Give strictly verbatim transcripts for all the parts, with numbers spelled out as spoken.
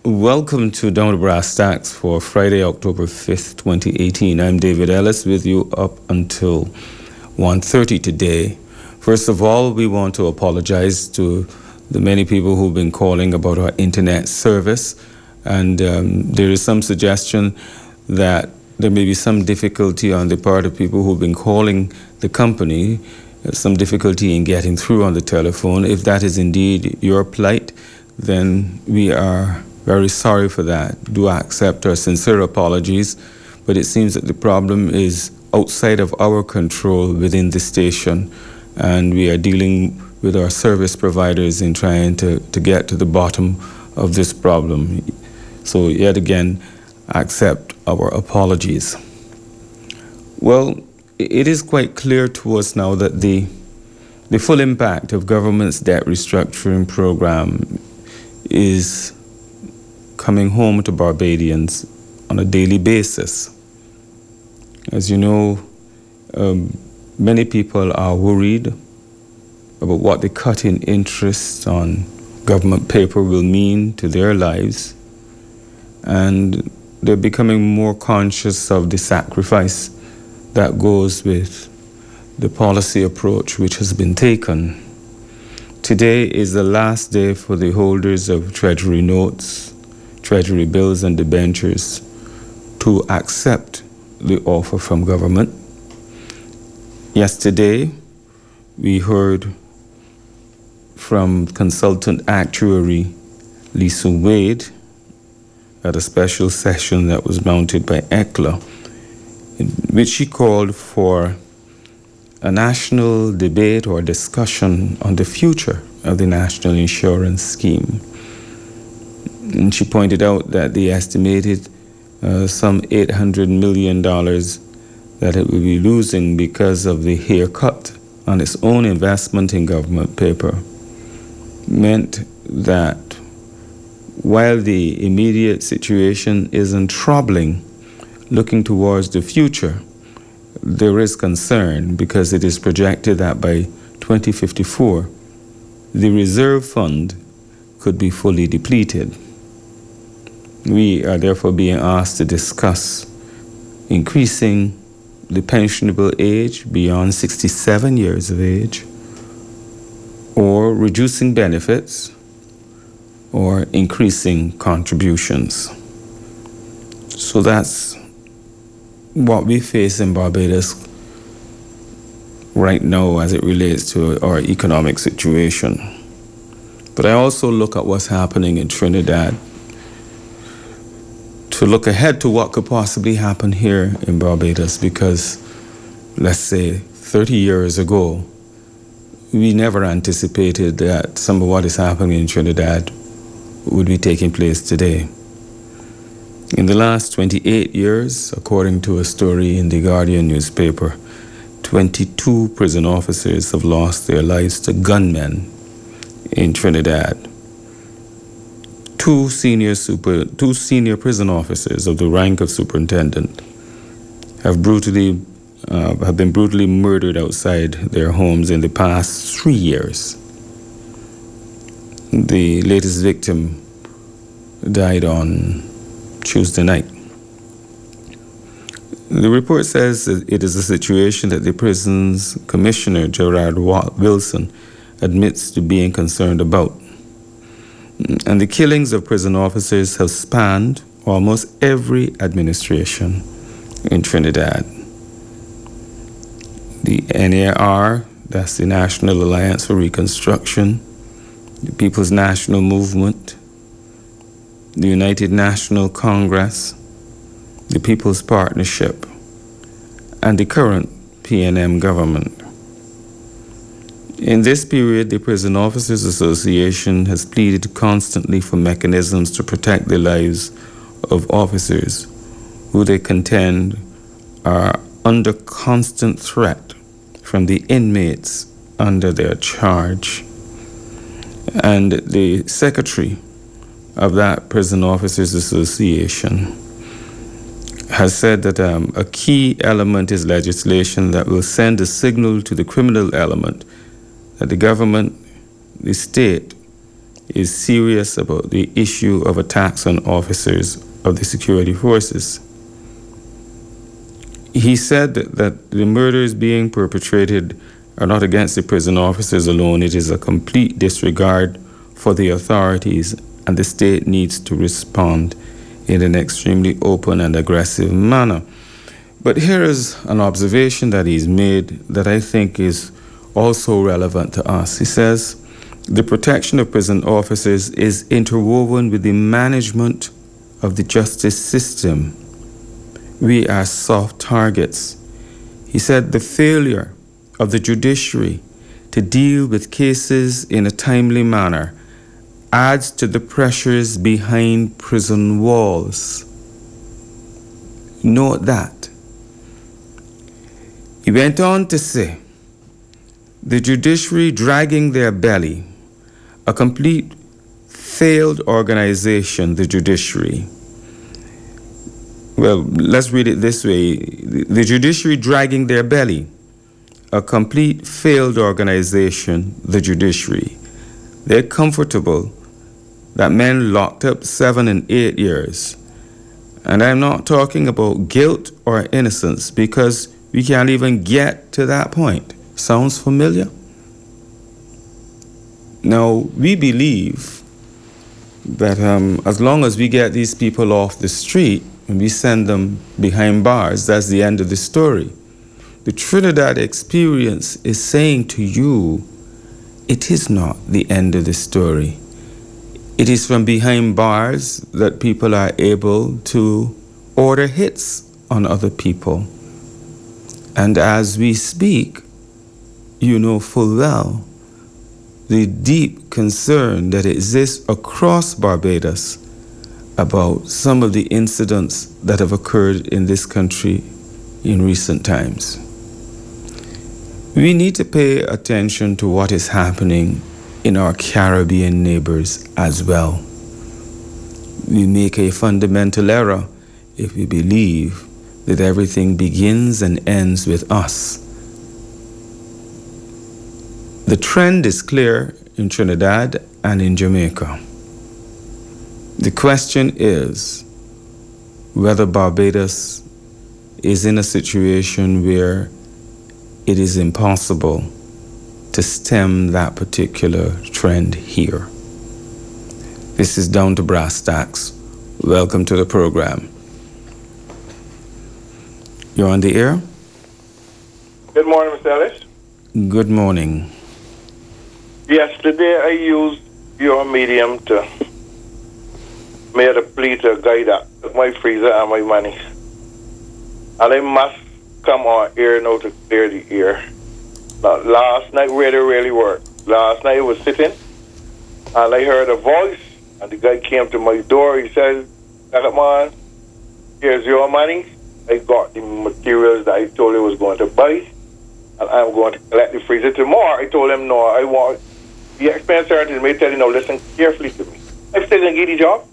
Welcome to Down to Brass Tacks for Friday, October fifth, twenty eighteen. I'm David Ellis with you up until one thirty today. First of all, we want to apologize to the many people who've been calling about our internet service. And um, there is some suggestion that there may be some difficulty on the part of people who've been calling the company, uh, some difficulty in getting through on the telephone. If that is indeed your plight, then we are very sorry for that. Do accept our sincere apologies, but it seems that the problem is outside of our control within the station, and we are dealing with our service providers in trying to, to get to the bottom of this problem. So yet again, accept our apologies. Well, it is quite clear to us now that the, the full impact of government's debt restructuring program is coming home to Barbadians on a daily basis. As you know, um, many people are worried about what the cut in interest on government paper will mean to their lives, and they're becoming more conscious of the sacrifice that goes with the policy approach which has been taken. Today is the last day for the holders of Treasury notes, Treasury bills and debentures to accept the offer from government. Yesterday, we heard from consultant actuary Lisa Wade at a special session that was mounted by E C L A, in which she called for a national debate or discussion on the future of the national insurance scheme. And she pointed out that they estimated uh, some eight hundred million dollars that it will be losing because of the haircut on its own investment in government paper. Meant that while the immediate situation isn't troubling, looking towards the future, there is concern because it is projected that by twenty fifty-four, the reserve fund could be fully depleted. We are therefore being asked to discuss increasing the pensionable age beyond sixty-seven years of age, or reducing benefits, or increasing contributions. So that's what we face in Barbados right now as it relates to our economic situation. But I also look at what's happening in Trinidad to look ahead to what could possibly happen here in Barbados, because let's say thirty years ago, we never anticipated that some of what is happening in Trinidad would be taking place today. In the last twenty-eight years, according to a story in the Guardian newspaper, twenty-two prison officers have lost their lives to gunmen in Trinidad. Two senior super, two senior prison officers of the rank of superintendent have brutally uh, have been brutally murdered outside their homes in the past three years. The latest victim died on Tuesday night. The report says that it is a situation that the prison's commissioner, Gerard Wilson, admits to being concerned about. And the killings of prison officers have spanned almost every administration in Trinidad. The N A R, that's the National Alliance for Reconstruction, the People's National Movement, the United National Congress, the People's Partnership, and the current P N M government. In this period, the Prison Officers Association has pleaded constantly for mechanisms to protect the lives of officers who they contend are under constant threat from the inmates under their charge. And the secretary of that Prison Officers Association has said that um, a key element is legislation that will send a signal to the criminal element that the government, the state, is serious about the issue of attacks on officers of the security forces. He said that the murders being perpetrated are not against the prison officers alone. It is a complete disregard for the authorities, and the state needs to respond in an extremely open and aggressive manner. But here is an observation that he's made that I think is also relevant to us. He says, the protection of prison officers is interwoven with the management of the justice system. We are soft targets. He said the failure of the judiciary to deal with cases in a timely manner adds to the pressures behind prison walls. Note that. He went on to say, the judiciary dragging their belly, a complete failed organization, the judiciary. Well, let's read it this way. The judiciary dragging their belly, a complete failed organization, the judiciary. They're comfortable that men locked up seven and eight years. And I'm not talking about guilt or innocence, because we can't even get to that point. Sounds familiar? Now, we believe that um, as long as we get these people off the street and we send them behind bars, that's the end of the story. The Trinidad experience is saying to you, it is not the end of the story. It is from behind bars that people are able to order hits on other people. And as we speak, you know full well the deep concern that exists across Barbados about some of the incidents that have occurred in this country in recent times. We need to pay attention to what is happening in our Caribbean neighbors as well. We make a fundamental error if we believe that everything begins and ends with us. The trend is clear in Trinidad and in Jamaica. The question is whether Barbados is in a situation where it is impossible to stem that particular trend here. This is Down to Brass Tacks. Welcome to the program. You're on the air? Good morning, Mister Ellis. Good morning. Yesterday I used your medium to make a plea to a guy that took my freezer and my money. And I must come on air now to clear the air. Now, last night really, really worked. Last night I was sitting and I heard a voice and the guy came to my door. He said, man, here's your money. I got the materials that I told you I was going to buy, and I'm going to collect the freezer tomorrow. I told him, no, I want the expense certainty may tell you, now listen carefully to me. I'm still going to get the job.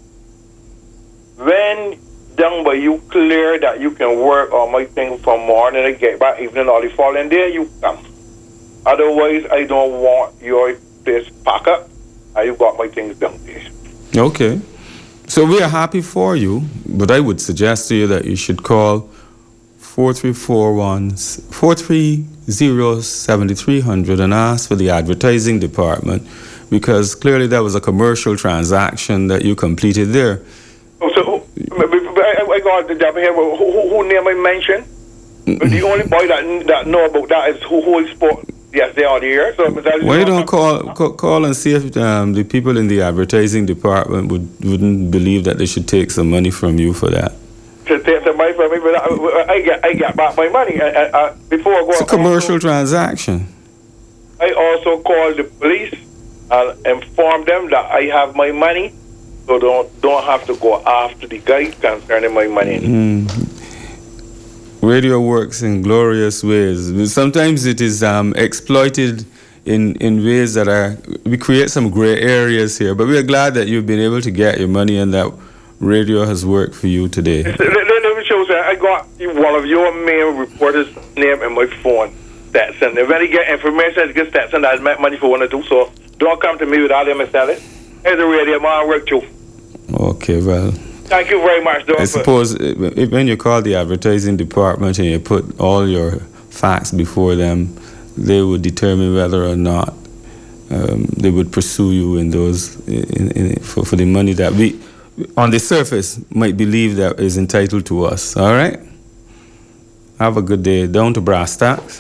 When done by you clear that you can work on my thing from morning and get back evening or the following day, you come. Otherwise, I don't want your place pack up and you got my things done there. Okay. So we are happy for you, but I would suggest to you that you should call four three four one, four three zero, seven three zero zero and ask for the advertising department, because clearly there was a commercial transaction that you completed there. Oh, so I, I got the job here. Who, who, who name I mentioned? Mm-hmm. The only boy that that know about that is who, who spoke. Yes, they are here. So why you don't call, call call and see if um, the people in the advertising department would wouldn't believe that they should take some money from you for that? To take some money from me, but I, I get I get back my money. I, I, I, before I go, it's a commercial also, transaction. I also called the police and informed them that I have my money, so don't don't have to go after the guy concerning my money. Mm. Radio works in glorious ways. Sometimes it is um, exploited in, in ways that are, we create some gray areas here, but we are glad that you've been able to get your money and that radio has worked for you today. Let, let me show you, I got one of your main reporters' name in my phone. That's and if I get information, I get that and I make money for one or two, so Don't come to me with all them selling. Here's the radio, man, work too. Okay, well. Thank you very much, Doctor. I suppose if, when you call the advertising department and you put all your facts before them, they would determine whether or not um, they would pursue you in those in, in, for, for the money that we, on the surface, might believe that is entitled to us. All right? Have a good day. Down to brass tacks.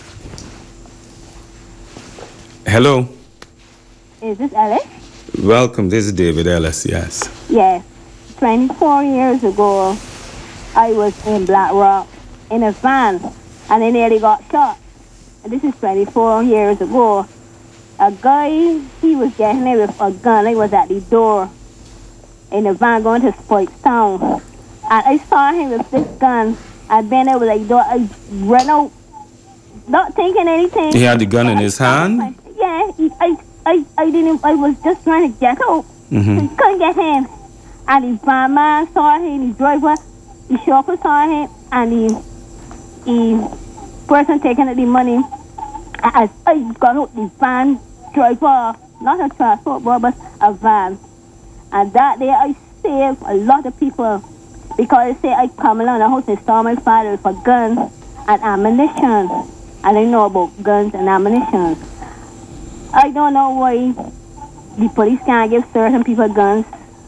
Hello. Is this Ellis? Welcome. This is David Ellis, yes. Yes. twenty-four years ago, I was in Black Rock in a van, and I nearly got shot. And this is twenty-four years ago. A guy, he was getting in with a gun. I was at the door in a van going to Spikes Town. And I saw him with this gun. I bent over the door. I ran out, not thinking anything. He had the gun in his hand? Yeah, he, I, I, I didn't. I was just trying to get out. Mm-hmm. I couldn't get him. And the van man saw him, the driver, the chauffeur saw him, and the, the person taking the money. As I got out the van driver, not a transport but a van. And that day I saved a lot of people because they say I come along the house and stole my father for guns and ammunition. And I know about guns and ammunition. I don't know why the police can't give certain people guns.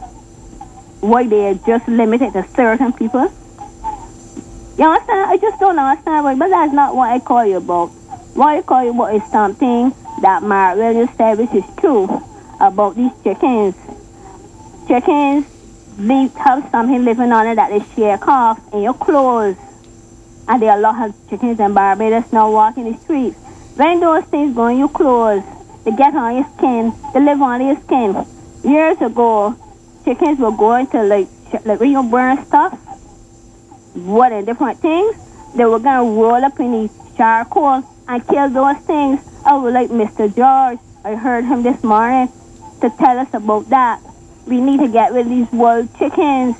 Why they are just limited to certain people. You understand? I just don't understand why, but that's not what I call you about. What I call you about is something that Mark Williams said, which is true about these chickens. Chickens, they have something living on it that they shake off in your clothes. And there are a lot of chickens in Barbados now walking the streets. When those things go in your clothes, they get on your skin, they live on your skin. Years ago, chickens were going to like, like when you burn stuff, wood and different things, they were going to roll up in the charcoal and kill those things. I was like Mister George. I heard him this morning to tell us about that. We need to get rid of these wild chickens.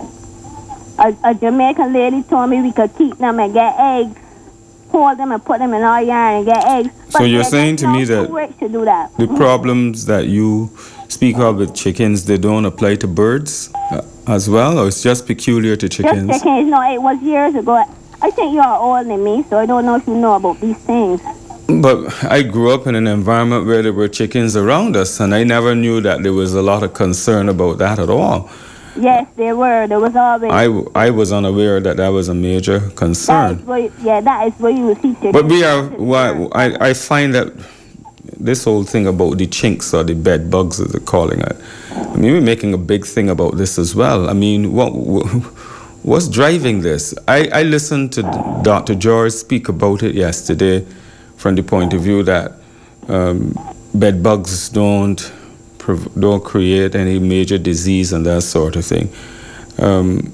A, a Jamaican lady told me we could keep them and get eggs, hold them and put them in our yard and get eggs. But so you're saying to me that, to do that the problems that you speak of with chickens, they don't apply to birds uh, as well, or it's just peculiar to chickens? Just chickens. No, it was years ago. I think you are older than me, so I don't know if you know about these things. But I grew up in an environment where there were chickens around us, and I never knew that there was a lot of concern about that at all. Yes, there were. There was always. I, I was unaware that that was a major concern. That is where, yeah, that is where you will see chickens. But we are. Why, I, I find that this whole thing about the chinks or the bed bugs, as they're calling it, I mean, we're making a big thing about this as well. I mean, what what's driving this? I, I listened to Doctor George speak about it yesterday from the point of view that um, bed bugs don't don't create any major disease and that sort of thing. Um,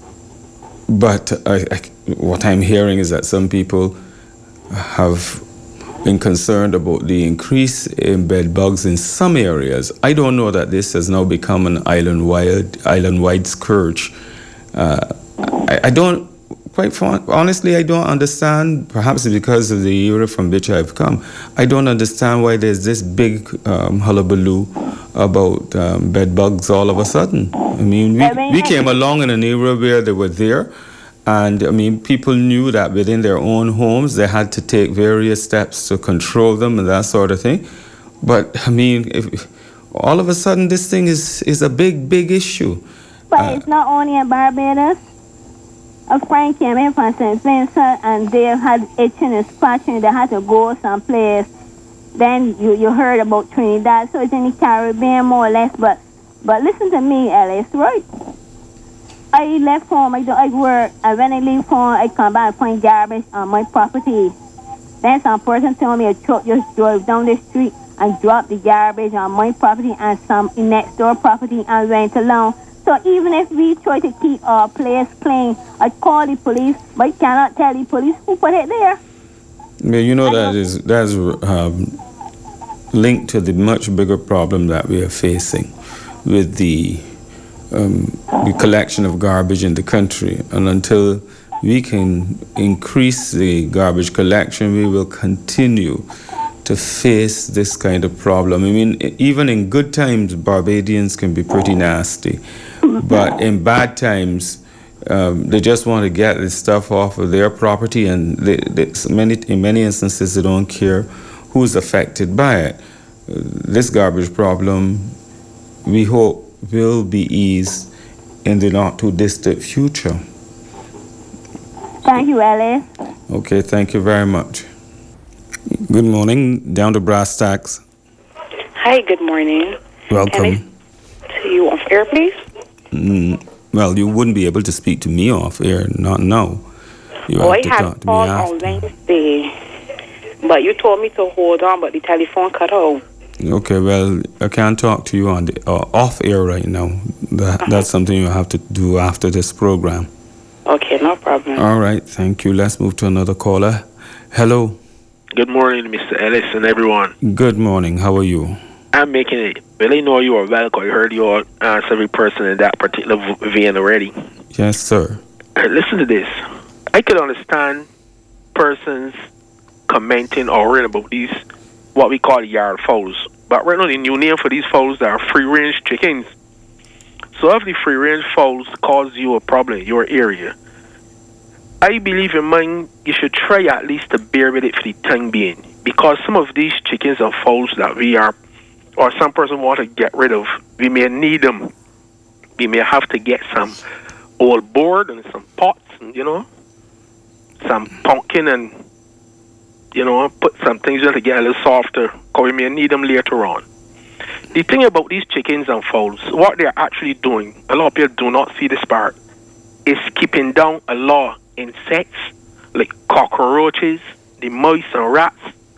but I, I, what I'm hearing is that some people have been concerned about the increase in bed bugs in some areas. I don't know that this has now become an island-wide island-wide scourge. Uh, I, I don't, quite honestly, I don't understand, perhaps because of the era from which I've come, I don't understand why there's this big um, hullabaloo about um, bed bugs all of a sudden. I mean, we, we came along in an era where they were there, and I mean, people knew that within their own homes they had to take various steps to control them and that sort of thing. But I mean, if, all of a sudden this thing is, is a big, big issue. But uh, it's not only in Barbados. A friend came in from Saint Vincent and they had itching and scratching. They had to go someplace. Then you, you heard about Trinidad, so it's in the Caribbean more or less. But but listen to me, Alice, right? I left home, I, do, I work, and when I leave home, I come back and find garbage on my property. Then some person told me a truck just drove down the street and dropped the garbage on my property and some next door property and went along. So even if we try to keep our place clean, I call the police, but I cannot tell the police who put it there. Yeah, you know, that is that's um, linked to the much bigger problem that we are facing with the um, the collection of garbage in the country. And until we can increase the garbage collection, we will continue to face this kind of problem. I mean, even in good times, Barbadians can be pretty nasty, but in bad times, um, they just want to get this stuff off of their property, and they, they, many, in many instances, they don't care who's affected by it. Uh, this garbage problem, we hope, will be eased in the not too distant future. Thank you, Alice. Okay, thank you very much. Good morning, down to brass tacks. Hi, good morning. Welcome. Can I to you off air, please? Mm, well, you wouldn't be able to speak to me off air, not now. You oh, have I to had talk to me called after. on Wednesday, but you told me to hold on, but the telephone cut out. Okay, well, I can't talk to you on the uh, off air right now. That, uh-huh. That's something you have to do after this program. Okay, no problem. All right, thank you. Let's move to another caller. Hello. Good morning, Mister Ellis and everyone. Good morning. How are you? I'm making it. Really know you are well, because I heard you all answer every person in that particular vein already. Yes, sir. Listen to this. I could understand persons commenting or reading about these, what we call yard fowls. But right now, the new name for these fowls are free-range chickens. So if the free-range fowls cause you a problem in your area, I believe in mind you should try at least to bear with it for the time being, because some of these chickens and fowls that we are, or some person want to get rid of, we may need them. We may have to get some old board and some pots, and you know, some pumpkin, and you know, put some things in to get a little softer, because we may need them later on. The thing about these chickens and fowls, what they're actually doing, a lot of people do not see this part, is keeping down a lot insects like cockroaches, the mice and rats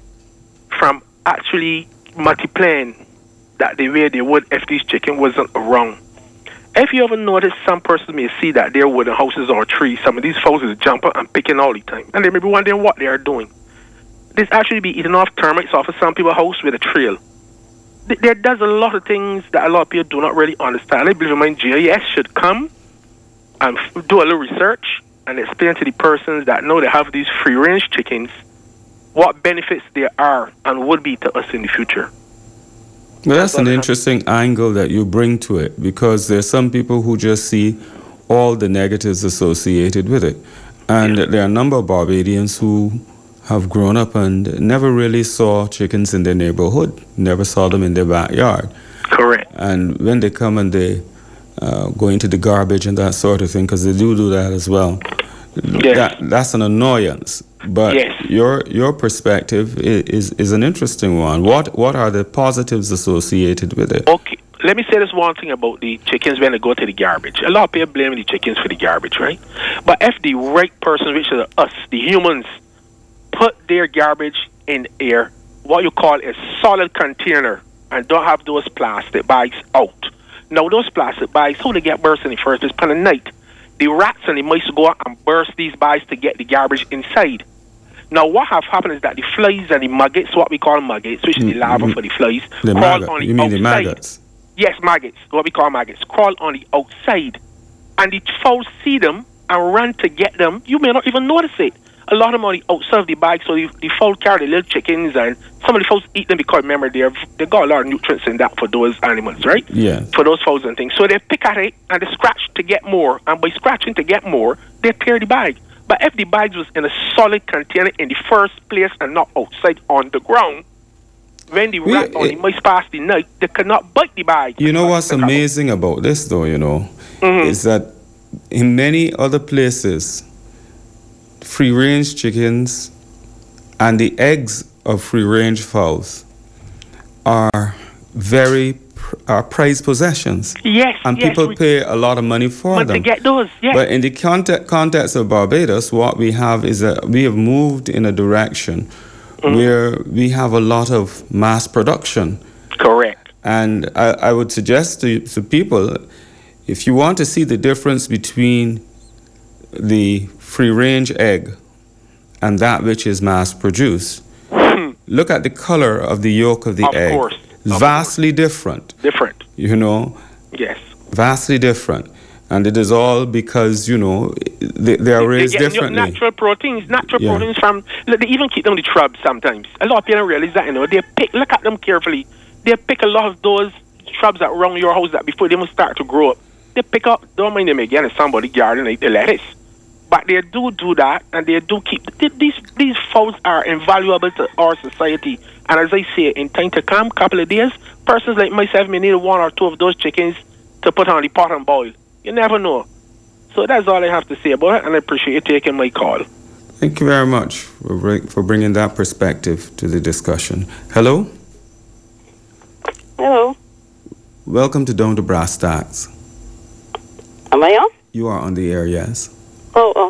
from actually multiplying that the way they would if these chicken wasn't around. If you ever notice, some persons may see that they're wooden houses or trees, some of these fowls is jumping and picking all the time, and they may be wondering what they are doing. This actually be eating off termites off of some people's house with a trail. There does a lot of things that a lot of people do not really understand. I believe my G I S should come and do a little research and explain to the persons that know they have these free-range chickens what benefits there are and would be to us in the future. Well, that's an interesting angle that you bring to it, because there's some people who just see all the negatives associated with it. And yeah. There are a number of Barbadians who have grown up and never really saw chickens in their neighborhood, never saw them in their backyard. Correct. And when they come and they uh, go into the garbage and that sort of thing, because they do do that as well, yes. that, that's an annoyance. But yes. your your perspective is, is, is an interesting one. What what are the positives associated with it? Okay, let me say this one thing about the chickens when they go to the garbage. A lot of people blame the chickens for the garbage, right? But if the right person, which is us, the humans, put their garbage in air, what you call a solid container, and don't have those plastic bags out. Now, those plastic bags, how they get burst in the first place? On the night, the rats and the mice go out and burst these bags to get the garbage inside. Now, what have happened is that the flies and the maggots, what we call maggots, which is mm-hmm. the larvae for the flies, the crawl maggot. on the You mean outside. the maggots? Yes, maggots, what we call maggots, crawl on the outside. And the fowls see them and run to get them. You may not even notice it. A lot of them on the outside of the bag, so the, the fowl carry the little chickens, and some of the fowls eat them because, remember, they're, they got a lot of nutrients in that for those animals, right? Yeah. For those fowls and things. So they pick at it, and they scratch to get more, and by scratching to get more, they tear the bag. But if the bag was in a solid container in the first place and not outside on the ground, when the rat yeah, or the mice pass the night, they cannot bite the bag. You know what's amazing about this, though, you know, mm-hmm. is that in many other places, free-range chickens and the eggs of free-range fowls are very are prized possessions. Yes, and yes, people we, pay a lot of money for but them. to get those, yes. But in the context, context of Barbados, what we have is that we have moved in a direction mm-hmm. where we have a lot of mass production. Correct. And I, I would suggest to, to people, if you want to see the difference between the free-range egg and that which is mass-produced, hmm. look at the color of the yolk of the of egg. Course. Of vastly course. different. Different. You know? Yes. Vastly different. And it is all because, you know, they, they are raised They get differently. natural proteins, natural Yeah. proteins from, look, they even keep them in the shrubs sometimes. A lot of people don't realize that, you know. They pick, look at them carefully. They pick a lot of those shrubs that around your house that before they even start to grow up. They pick up, don't mind them again, in somebody's garden, like the lettuce. But they do do that, and they do keep, these these fowls are invaluable to our society. And as I say, in time to come, couple of days, persons like myself may need one or two of those chickens to put on the pot and boil. You never know. So that's all I have to say about it, and I appreciate you taking my call. Thank you very much for, bring, for bringing that perspective to the discussion. Hello? Hello. Welcome to Down to Brass Tacks. Am I on? You are on the air, yes. Oh, oh.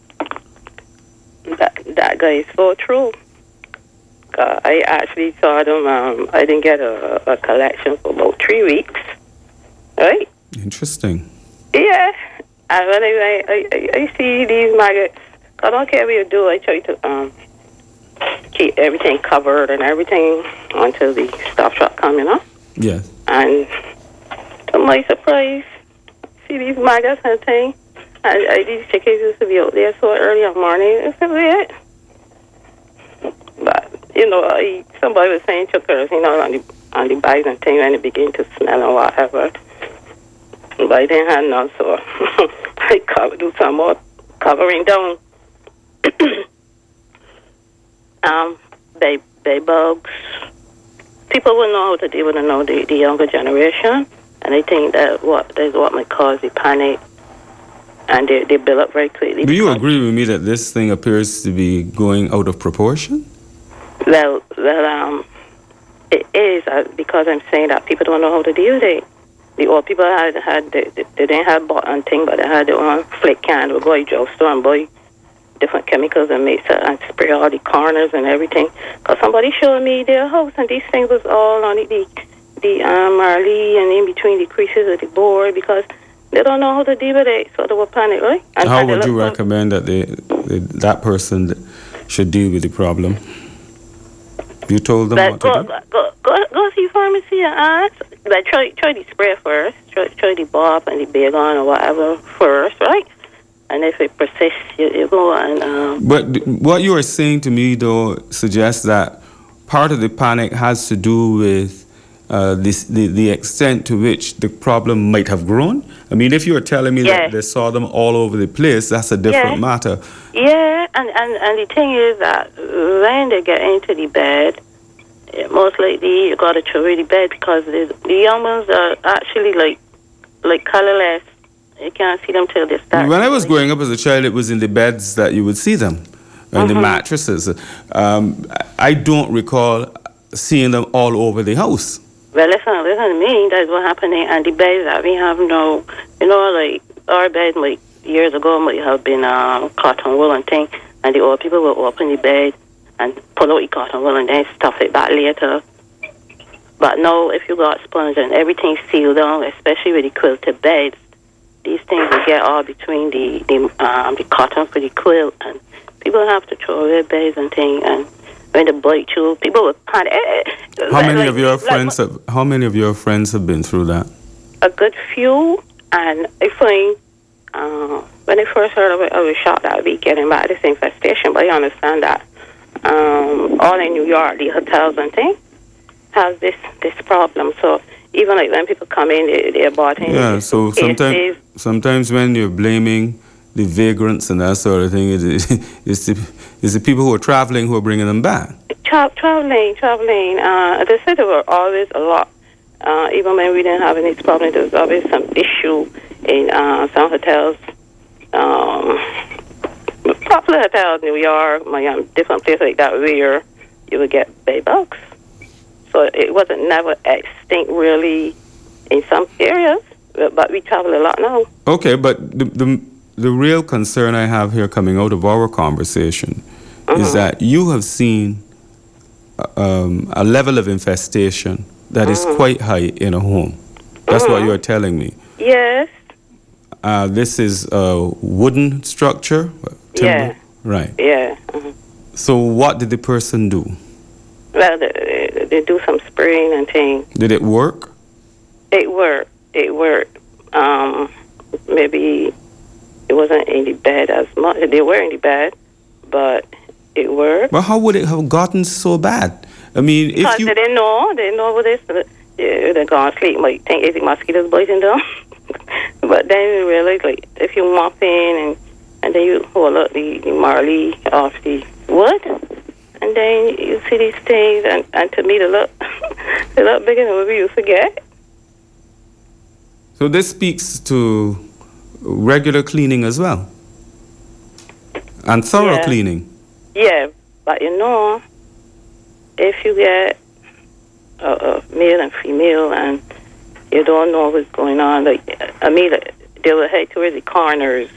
That, that guy is so true. Uh, I actually saw them. Um, I didn't get a, a collection for about three weeks. Right? Interesting. Yeah. And when I, I, I, I see these maggots, I don't care what you do, I try to um keep everything covered and everything until the stuff truck come, you know? Yes. And to my surprise, see these maggots and things. And I, these chickens used to be out there so early in the morning. It's weird. But, you know, I, somebody was saying chokers, you know, on the, on the bags and things, and it began to smell and whatever. But I didn't have none, so I covered, do some more covering down. um, they, they bugs. People wouldn't know how to deal with know the, the younger generation, and I think that what that's what might cause the panic, and they, they build up very quickly. Do you agree with me that this thing appears to be going out of proportion? Well, well, um, it is uh, because I'm saying that people don't know how to deal with it. The old people had had they, they didn't have bottle thing, but they had their own flake can. They would go to the drugstore and buy different chemicals and mix it and spray all the corners and everything. Because somebody showed me their house, and these things was all on the the, the um, marley and in between the creases of the board because they don't know how to deal with it, so they were panic, right? And How and would they you look- recommend that they, they, that person should deal with the problem? You told them But what go, to do? go, go, go see pharmacy and ask. Like try, try the spray first. Try, try the Bob and the Bagon or whatever first, right? And if it persists, you, you go and... Um, But th- what you are saying to me, though, suggests that part of the panic has to do with uh, this, the, the extent to which the problem might have grown. I mean, if you're telling me Yeah. that they saw them all over the place, that's a different Yeah. matter. yeah, and, and, and the thing is that when they get into the bed, eh, most likely you got to throw away the bed because the, the young ones are actually like like colorless. You can't see them till they start. When I was growing up as a child, it was in the beds that you would see them, and the Mhm. mattresses. Um, I don't recall seeing them all over the house. Well, listen, listen to me. That's what happening. And the beds that we have now, you know, like our bed, like years ago, might have been um, cotton wool and thing. And the old people will open the bed and pull out the cotton wool and then stuff it back later. But now, if you got sponge and everything's sealed down, especially with the quilted beds, these things will get all between the the, um, the cotton for the quilt, and people have to throw away beds and things. And when they bite you, people will panic. How many Like- of your like- friends have? How many of your friends have been through that? A good few, and I find uh, when I first heard of it, I was shocked that I'd be getting back this infestation. But I understand that um, all in New York, the hotels and things have this this problem. So even like when people come in, they, they're bought in. Yeah. So sometimes, sometimes when you're blaming the vagrants and that sort of thing, it, it's the it's the people who are traveling who are bringing them back. Tra- traveling, traveling. Uh, they said there were always a lot. Uh, even when we didn't have any problems, there was always some issue in uh, some hotels. Um, popular hotels, New York, Miami, different places like that, where you would get bed bugs. So it wasn't never extinct really in some areas, but we travel a lot now. Okay, but the the, the real concern I have here coming out of our conversation is that you have seen um, a level of infestation that is quite high in a home. That's what you're telling me. Yes. Uh, this is a wooden structure? Timber? Yeah. Right. Yeah. Mhm. So what did the person do? Well, they, they do some spraying and things. Did it work? It worked. It worked. Um, maybe it wasn't in the bed as much. They were in the bed, but it were. But how would it have gotten so bad? I mean, if Because you... they didn't know. They didn't know what this. Yeah, they're going to sleep. Might think it's mosquitoes biting them. But then you realize, like, if you mop in and, and then you hold up the, the marley off the wood, and then you see these things, and, and to me, they look, they look bigger than what we used to get. So this speaks to regular cleaning as well, and thorough Yeah. cleaning. Yeah, but you know, if you get a, a male and female and you don't know what's going on, like, I mean, they will head towards the corners.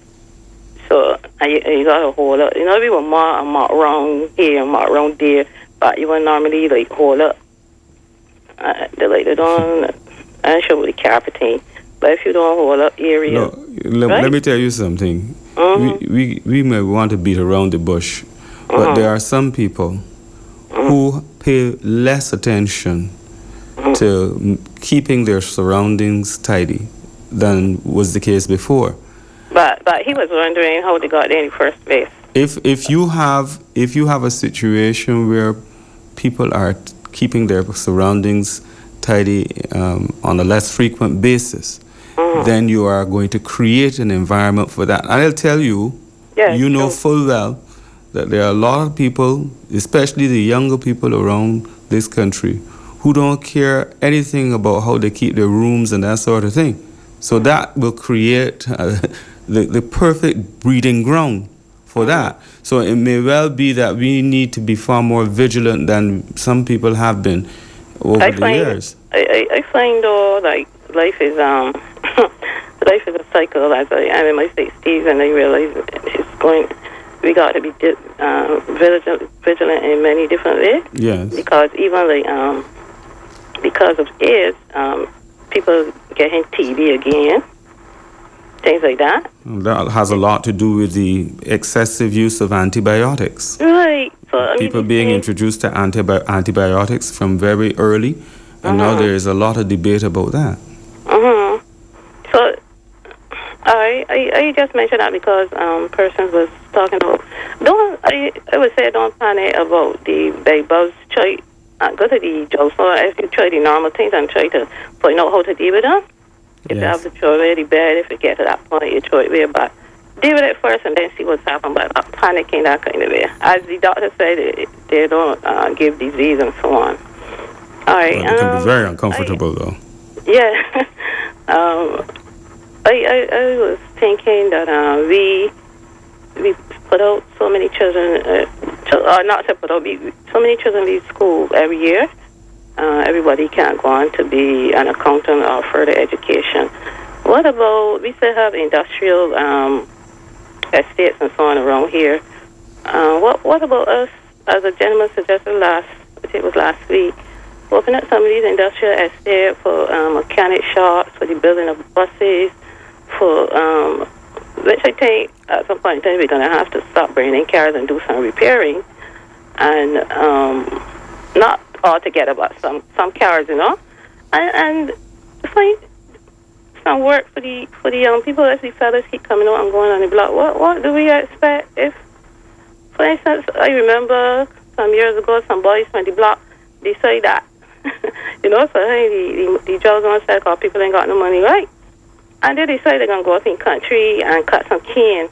So, and you, and you got to hold up. You know, we will mark, mark around here, mark around there, but you will normally, like, hold up. Uh, they, like, they don't, I'm sure with the carpeting, but if you don't hold up area. No, let, right? let me tell you something. Mm-hmm. We, we, we may want to beat around the bush, but Mm-hmm. there are some people Mm-hmm. who pay less attention Mm-hmm. to m- keeping their surroundings tidy than was the case before. But but he was wondering how they got there in the first place. If if you have if you have a situation where people are t- keeping their surroundings tidy um, on a less frequent basis, Mm-hmm. then you are going to create an environment for that. And I'll tell you, Yeah, you know true. full well that there are a lot of people, especially the younger people around this country, who don't care anything about how they keep their rooms and that sort of thing. So that will create uh, the, the perfect breeding ground for that. So it may well be that we need to be far more vigilant than some people have been over I the find, years. I, I, I find though, like, life is um, life is a cycle. As I am in my sixties, and I realize it's going. We got to be di- uh, vigilant, vigilant in many different ways. Yes. Because even like um, because of AIDS, um, people getting T B again, things like that. That has a lot to do with the excessive use of antibiotics. Right. So I mean, People being things- introduced to antibi- antibiotics from very early, and now there is a lot of debate about that. Uh-huh. So, I, I I just mentioned that because um persons was talking about don't I I would say don't panic about the baby buzz. Try uh, go to the Joe so if you try the normal things and try to find out how to deal with them. If you Yes. have to throw away the bed, if you get to that point, you throw it away. But deal with it first and then see what's happening. But not panicking that kind of way. As the doctor said, they, they don't uh, give disease and so on. All right. Well, it can um, be very uncomfortable, though. yeah. um, I, I I was thinking that uh, we we put out so many children, uh, ch- uh, not to put out, we, so many children leave school every year. Uh, everybody can't go on to be an accountant or further education. What about, we still have industrial um, estates and so on around here. Uh, what what about us, as a gentleman suggested last, I think it was last week, open up some of these industrial estates for um, mechanic shops, for the building of buses, for, um, which I think at some point in time we're going to have to stop bringing cars and do some repairing. And um, not altogether, but some, some cars, you know. And, and find some work for the for the young people as these fellas keep coming out and going on the block. What, what do we expect if, for instance, I remember some years ago some boys from the block, they say that, you know, so hey, the, the, the jobs on side because people ain't got no money, right? And they decide they're going to go up in country and cut some cane.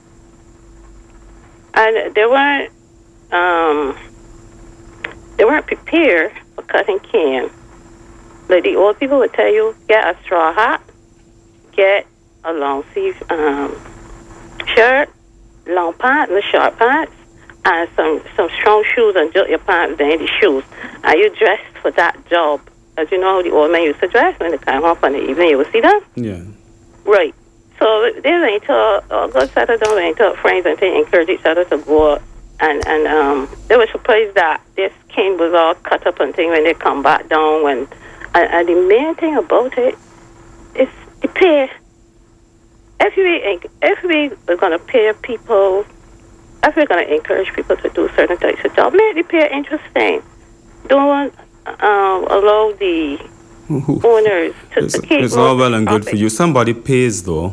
And they weren't, um, they weren't prepared for cutting cane. Like the old people would tell you, get a straw hat, get a long sleeve um, shirt, long pants, the short pants, and some, some strong shoes and jut your pants down the shoes. And you dress for that job. As you know how the old men used to dress when they came home in the evening, you would see them. Yeah. Right. So they went to uh, go settle down, went to friends and they encourage each other to go out. And, and um, they were surprised that this cane was all cut up and thing when they come back down. When, and, and the main thing about it is the pay. If we, if we are going to pay people, if we're going to encourage people to do certain types of jobs, make the pay interesting. Don't um, allow the owners to, It's, to keep it's all well and good profit. for you. Somebody pays, though.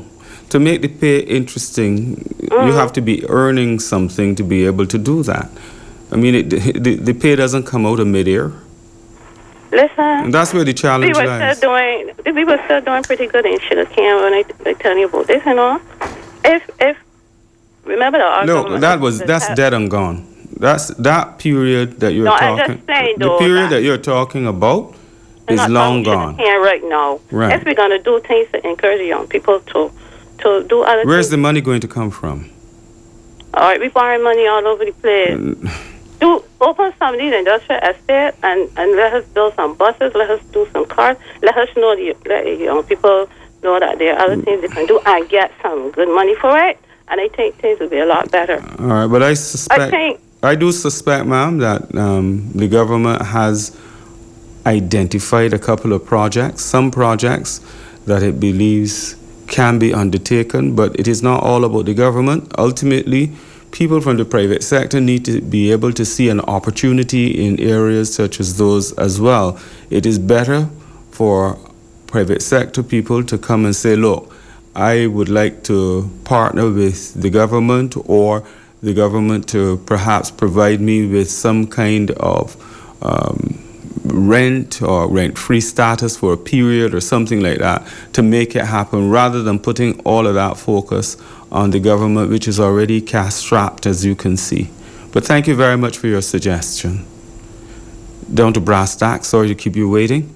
to make the pay interesting, Mm-hmm. you have to be earning something to be able to do that. I mean, it, the, the pay doesn't come out of midair. Listen, And that's where the we challenge were lies. still doing we were still doing pretty good in Sugar Cane when I, I tell you about this, you know. If if remember the argument. No, that was the that's ta- dead and gone. That's that period that you're No, I'm talking. just saying, the though, period that- that you're talking about we're is not long talking gone. Sugar Cane right now. Right. If we're gonna do things to encourage young people to to do other Where's things. the money going to come from? All right, we borrowing money all over the place. Do open some of these industrial estates and, and let us build some buses, let us do some cars, let us know the let the young people know that there are other things they can do and get some good money for it. And I think things will be a lot better. All right, but I suspect, I think I do suspect, ma'am, that um, the government has identified a couple of projects, some projects that it believes can be undertaken, but it is not all about the government. Ultimately, people from the private sector need to be able to see an opportunity in areas such as those as well. It is better for private sector people to come and say, look, I would like to partner with the government, or the government to perhaps provide me with some kind of um, rent or rent-free status for a period or something like that to make it happen, rather than putting all of that focus on the government, which is already cash-strapped, as you can see. But thank you very much for your suggestion. Down to brass tacks, sorry to keep you waiting.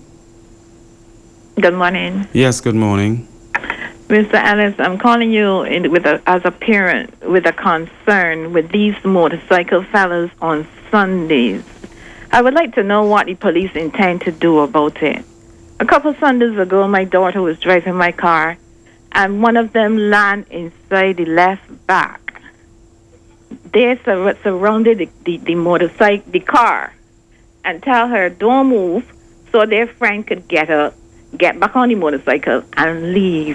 Good morning. Yes, good morning. Mister Ellis, I'm calling you in with a, as a parent with a concern with these motorcycle fellas on Sundays. I would like to know what the police intend to do about it. A couple Sundays ago, my daughter was driving my car, and one of them landed inside the left back. They sur- surrounded the, the, the motorcycle, the car, and tell her, don't move, so their friend could get up, get back on the motorcycle, and leave.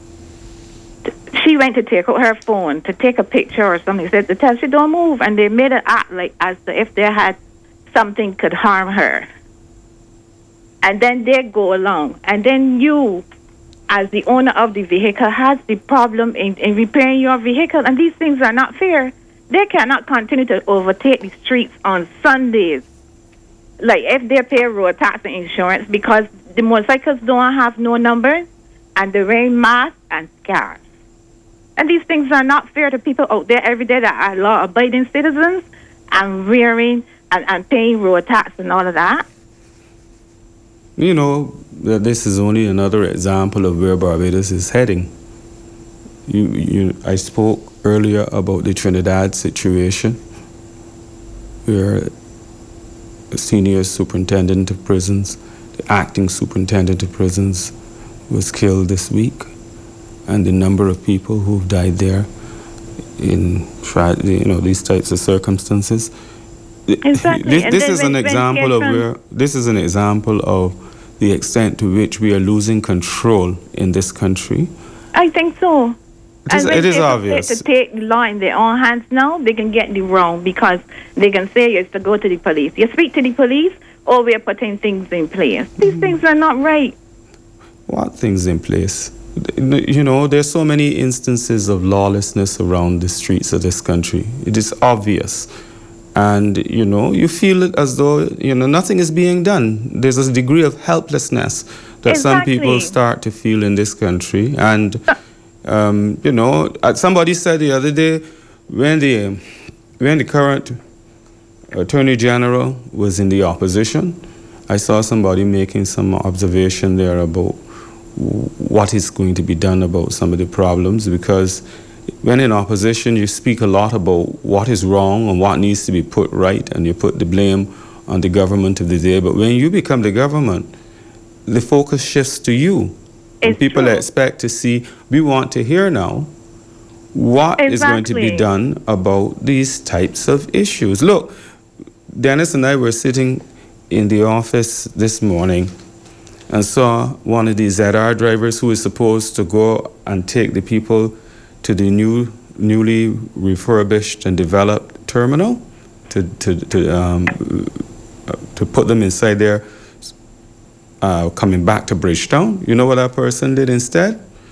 She went to take out her phone to take a picture or something. Said to tell she don't move, and they made her act like as if they had something could harm her. And then they go along, and then you, as the owner of the vehicle, has the problem in, in repairing your vehicle, and these things are not fair. They cannot continue to overtake the streets on Sundays, like if they pay road tax and insurance, because the motorcycles don't have no numbers, and they wear masks and scarves. And these things are not fair to people out there every day that are law-abiding citizens and wearing and, and paying road tax and all of that. You know, that this is only another example of where Barbados is heading. You, you, I spoke earlier about the Trinidad situation, where the senior superintendent of prisons, the acting superintendent of prisons, was killed this week, and the number of people who've died there in, you know, these types of circumstances. Exactly. This, And this then is an when- when example of Gaetron- where this is an example of the extent to which we are losing control in this country. I think so. It is- And when it is they obvious. To take the law in their own hands now, they can get the wrong because they can say it's to go to the police. You speak to the police, or we're putting things in place. These things are not right. What things in place? You know, there's so many instances of lawlessness around the streets of this country. It is obvious. And, you know, you feel it as though, you know, nothing is being done. There's a degree of helplessness that some people Exactly. start to feel in this country. And, um, you know, uh, somebody said the other day, when the, when the current Attorney General was in the opposition, I saw somebody making some observation there about what is going to be done about some of the problems, because when in opposition, you speak a lot about what is wrong and what needs to be put right, and you put the blame on the government of the day. But when you become the government, the focus shifts to you. And It's people true. expect to see, we want to hear now what is going to be Exactly. done about these types of issues. Look, Dennis and I were sitting in the office this morning and saw one of the Z R drivers who is supposed to go and take the people to the new, newly refurbished and developed terminal to to to um, to put them inside there, uh, coming back to Bridgetown. You know what that person did instead?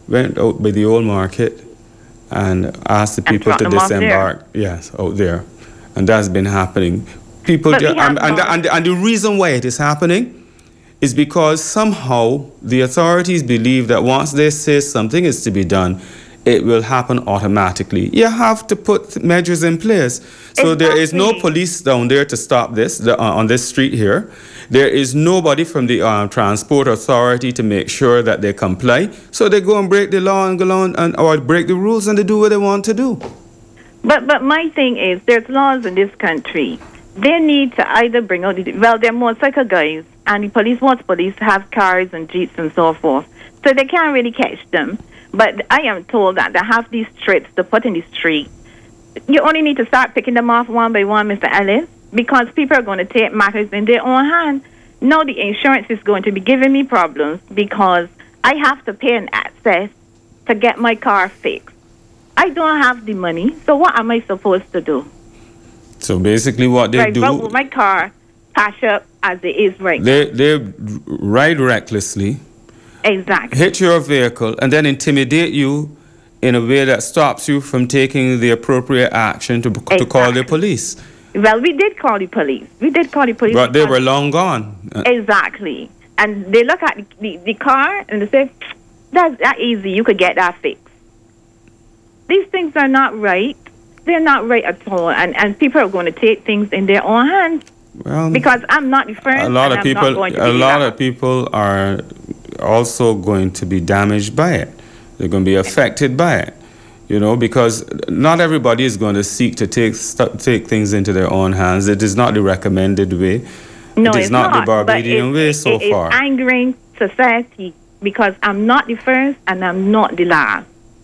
went out by the old market and asked the And people to dropped them off there. disembark. Yes, out there. And that's been happening. People, But we ju- have and, and, more. and, and the reason why it is happening is because somehow the authorities believe that once they say something is to be done, it will happen automatically. You have to put measures in place. So there is no Exactly. police down there to stop this the, uh, on this street here. There is nobody from the uh, transport authority to make sure that they comply. So they go and break the law and go on and or break the rules and they do what they want to do. But but my thing is, there's laws in this country. They need to either bring out the well, they're motorcycle guys, and the police, most police have cars and jeeps and so forth, so they can't really catch them. But I am told that they have these strips to put in the street. You only need to start picking them off one by one, Mister Ellis, because people are going to take matters in their own hands. No, the insurance is going to be giving me problems because I have to pay an access to get my car fixed. I don't have the money, so what am I supposed to do? So basically what they Drive do, out with my car, patch up as it is right now. they, they ride recklessly, Exactly. hit your vehicle, and then intimidate you in a way that stops you from taking the appropriate action to, to call the Exactly. police. Well, we did call the police. We did call the police. But they because- were long gone. Uh, Exactly. And they look at the, the, the car and they say, that's that easy. You could get that fixed. These things are not right. They're not right at all. And, and people are going to take things in their own hands well, because I'm not the first. a lot and of I'm people, not going to a be lot the of people are also going to be damaged by it. They're going to be affected by it. You know, because not everybody is going to seek to take st- take things into their own hands. It is not the recommended way. No, it is it's not, not the Barbadian but way it, so it, far. It's angering society because I'm not the first and I'm not the last.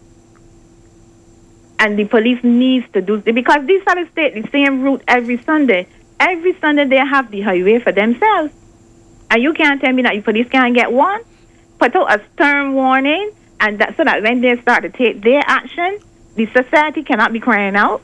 And the police needs to do because these fellas take the same route every Sunday. Every Sunday they have the highway for themselves. And you can't tell me that the police can't get one. Put out a stern warning, and that, so that when they start to take their action, the society cannot be crying out.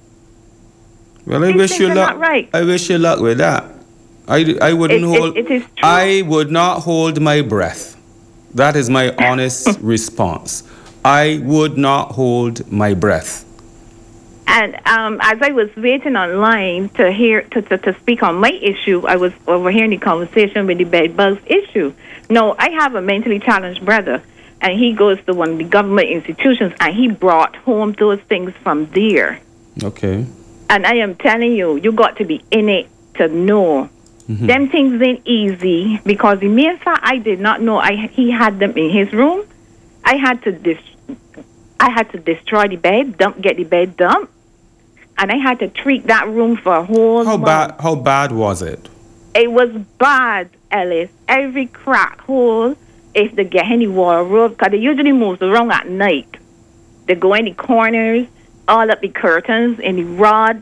Well, I These wish things you are luck. not right. I wish you luck with that. I, I wouldn't It- it- hold. it is true. I would not hold my breath. That is my honest response. I would not hold my breath. And um, as I was waiting online to hear to, to, to speak on my issue, I was overhearing the conversation with the bed bugs issue. No, I have a mentally challenged brother, and he goes to one of the government institutions, and he brought home those things from there. Okay. And I am telling you, you got to be in it to know. Mhm. Them things ain't easy because the mere fact I did not know I he had them in his room, I had to dis- I had to destroy the bed, dump, get the bed dumped, and I had to treat that room for a whole How month. bad? How bad was it? It was bad, Ellis. Every crack hole, if they get any wardrobe, because they usually move around at night. They go in the corners, all up the curtains, in the rods.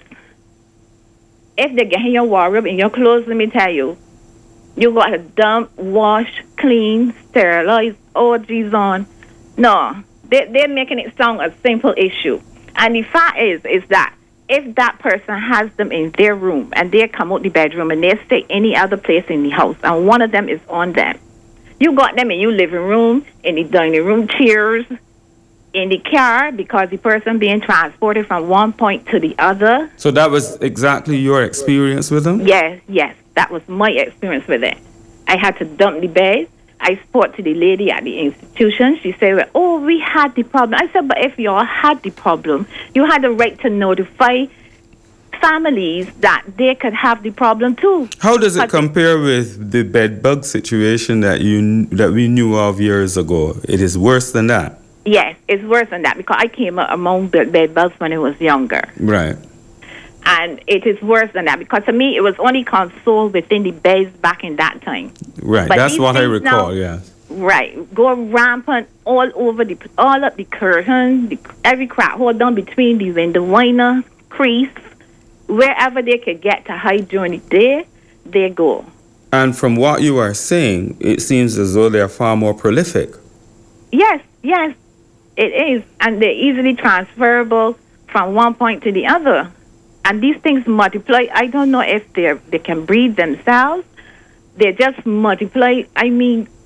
If they get in your wardrobe, in your clothes, let me tell you, you got to dump, wash, clean, sterilize, all these on. No, they, they're making it sound a simple issue. And the fact is, is that if that person has them in their room and they come out the bedroom and they stay any other place in the house and one of them is on them, you got them in your living room, in the dining room chairs, in the car because the person being transported from one point to the other. So that was exactly your experience with them? Yes, yes, that was my experience with it. I had to dump the bed. I spoke to the lady at the institution. She said, well, oh, we had the problem. I said, but if you all had the problem, you had the right to notify families that they could have the problem too. How does it But- compare with the bed bug situation that you that we knew of years ago? It is worse than that. Yes, it's worse than that because I came up among bed bed bugs when I was younger. Right. And it is worse than that because to me, it was only consoled within the beds back in that time. Right. But That's these what I things recall, now- yes. Right, go rampant all over the, all up the curtain, the, every crack hole down between the window liner, crease, wherever they could get to hide during the day, they go. And from what you are saying, it seems as though they are far more prolific. Yes, yes, it is, and they're easily transferable from one point to the other. And these things multiply. I don't know if they they can breed themselves. They just multiply. I mean,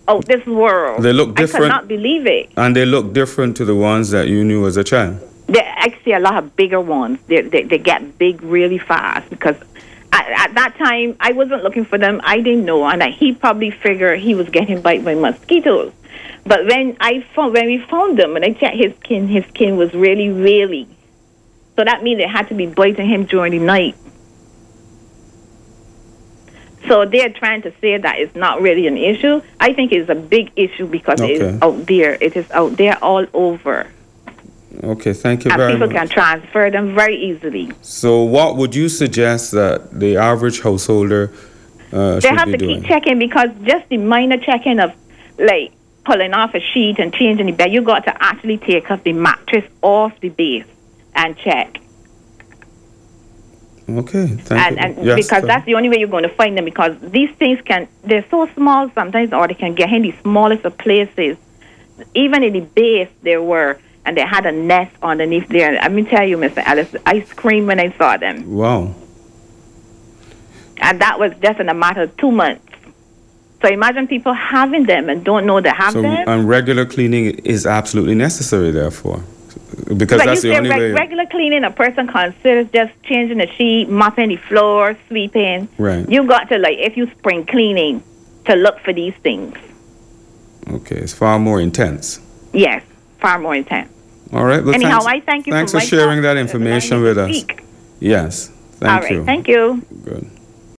out this world. They look different. I could not believe it. And they look different to the ones that you knew as a child. They actually a lot of bigger ones. They they, they get big really fast because at, at that time I wasn't looking for them. I didn't know, and I, he probably figured he was getting bit by mosquitoes. But when I found when we found them, and I checked his skin, his skin was really really. So that means it had to be biting him during the night. So they're trying to say that it's not really an issue. I think it's a big issue because Okay. it is out there. It is out there all over. Okay, thank you And very people much. can transfer them very easily. So what would you suggest that the average householder uh, They should have be to doing? keep checking because just the minor checking of, like, pulling off a sheet and changing the bed, you got to actually take off the mattress off the base and check. Okay, thank And, you. and Yes, because sir. that's the only way you're going to find them because these things can, they're so small sometimes or they can get in the smallest of places. Even in the base there were, and they had a nest underneath there. Let me tell you, Mister Ellis, I screamed when I saw them. Wow. And that was just in a matter of two months. So imagine people having them and don't know they have So them. and regular cleaning is absolutely necessary, therefore, because But that's you the say only reg- way. regular cleaning, a person considers just changing the sheet, mopping the floor, sweeping. Right. You got to, like, if you spring cleaning, to look for these things. Okay, it's far more intense. Yes, far more intense. All right. Well, Anyhow, thanks, I thank you Thanks for for my sharing talk, that allowing information me with to us. speak. Yes. Thank All right, you. thank you. Good.